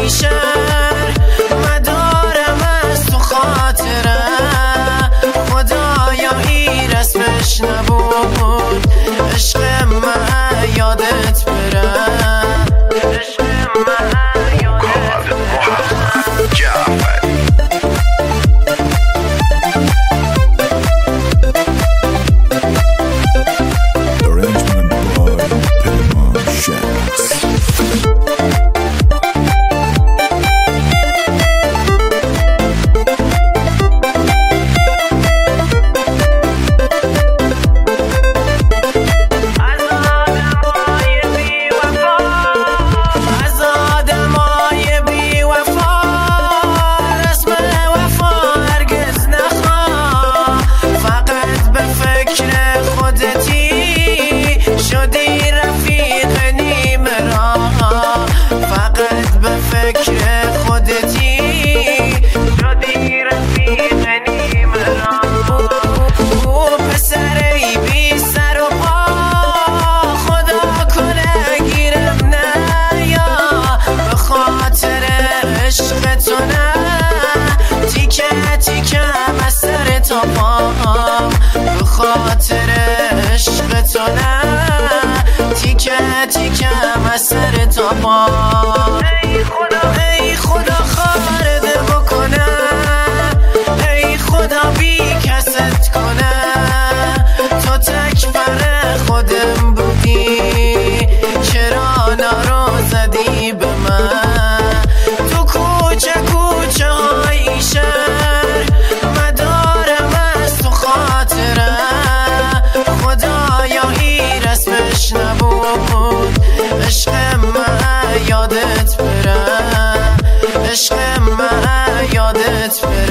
های شهر مدارم از تو خاطره، خدایا این رسمش نبود، عشق من یادت بره، عشق من یادت بره. به خاطر عشق تو نه، تیکه تیکم از سر تا پا. ای خدا خارده بکنه، ای خدا بی کست کنه، تو تک پر خودم بودی، چرا نارو زدی به من؟ تو کوچه کوچه های شهر مدارم از تو خاطره، خدایا این رسمش نبود، عشق من یادت بره، عشق من یادت بره.